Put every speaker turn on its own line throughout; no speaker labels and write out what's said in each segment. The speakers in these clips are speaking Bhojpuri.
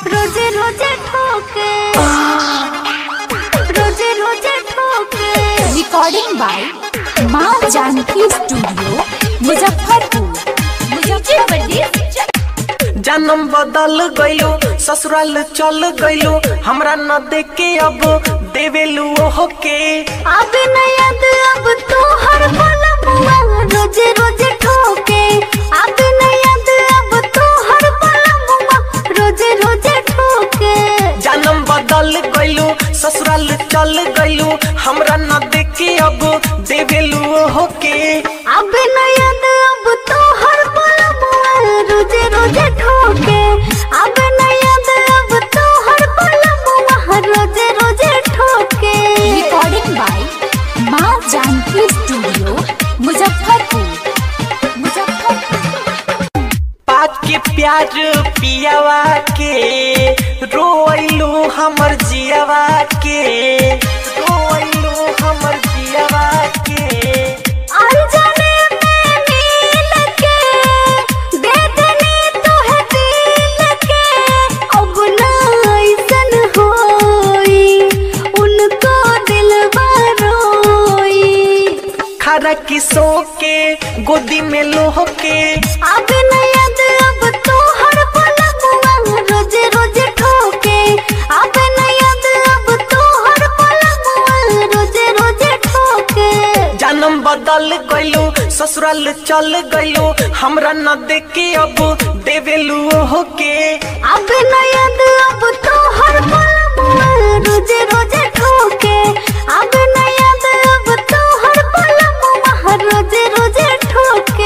रोजे रोजे ठोके रोजे रोजे ठोके।
रिकॉर्डिंग बाय माँ जानकी स्टूडियो मुजफ्फरपुर।
जन्म बदल गइलो ससुराल चल गइलो हमरा न देखे अब देवेलू ओहो के।
अब न याद अब तो हर पल मुआ रोजे रोजे ठोके। अब न याद अब तो हर पल मुआ रोजे रोजे ठोके।
जन्म बदल गइलो ससुराल चल गइलो हमरा न देखे अब देवेलू ओहो के।
अब न याद अब तो हर पल मुआ रोजे रोजे ठोके। अब न याद अब तो हर पल मुआ रोजे रोजे ठोके।
रिकॉर्डिंग बाय माँ जानकी स्टूडियो मुजफ्फरपुर।
पाक के प्यार पियावा के रोइलू हमर जियावा के। रोइलू हमर जियावा के।
अनजाने में नील के दे देनी तोहे दिल के। अब ना ऐसन होई उनको दिलवा रोई।
खरा किसो के गोदी में लोह के।
अब न याद अब तो हर पल मुआ रोजे रोजे ठोके। अब न याद अब तो हर पल मुआ रोजे रोजे ठोके।
जन्म बदल गइलो ससुराल चल गइलो हमरा न देखे अब देवेलू ओहो के।
अब न याद अब तो हर पल मुआ रोजे रोजे ठोके। अब न याद अब तो हर पल मुआ रोजे रोजे ठोके।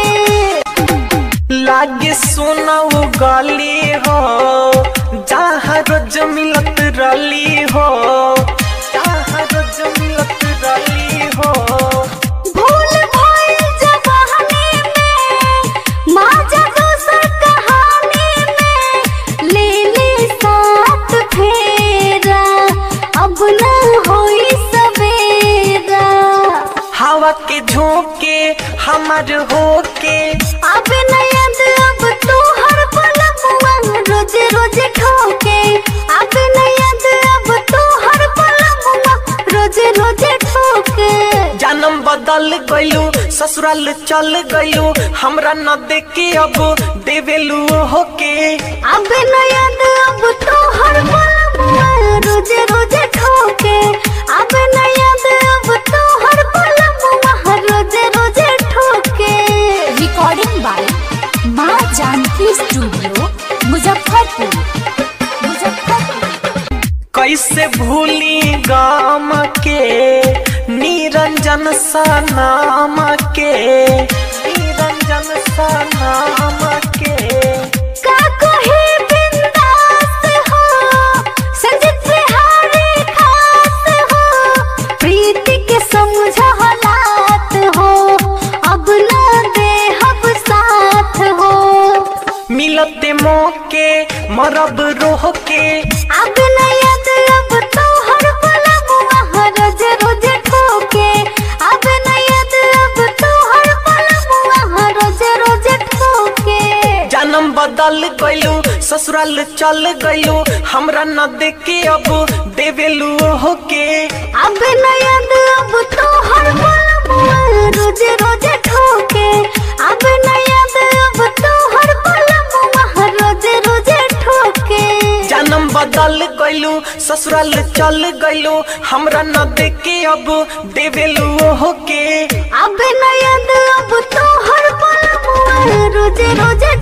लागे सोना वो गली हो जहाँ रोज मिलत रली हो। जहाँ रोज मिलत रली हो।
भूल भइल जवानी में माजा दोसर कहानी में। ले ले साथ फेरा अब न होई सवेरा।
हवा के झोंके हमार होके।
अब न याद अब तो हर पल मुआ रोजे रोजे ठोके। अब न याद अब तो हर पल मुआ रोजे रोजे ठोके।
जन्म बदल गइलो ससुराल चल गइलो हमरा न देखे अब देवेलू ओहो के।
अब न याद अब तो हर पल मुआ रोजे रोजे ठोके। अब न याद अब तो हर पल मुआ रोजे रोजे ठोके।
रिकॉर्डिंग बाय माँ जानकी स्टूडियो मुजफ्फरपुर।
कैसे भूली गाम के निरंजन सा नाम के। निरंजन सा नाम के।
का कोई बिंदास हो संजित बिहारी खास हो। प्रीति के समझ हालात हो अब न दे अब साथ हो।
मिलते मौके मरब रोह के।
अब न याद अब तो हर पल मुआ रोजे रोजे ठोके। अब न याद अब तो हर पल मुआ रोजे रोजे ठोके।
जन्म बदल गइलो ससुराल चल गइलो हमरा न देखे अब देवेलू ओहो के।
अब न याद अब तो हर पल मुआ रोजे रोजे ठोके। अब न याद अब तो हर पल मुआ रोजे रोजे ठोके।
जन्म बदल गइलो ससुराल चल गइलो हमरा न देखे अब देवेलू ओहो के।
अब न याद अब तो हर पल मुआ रोजे रोजे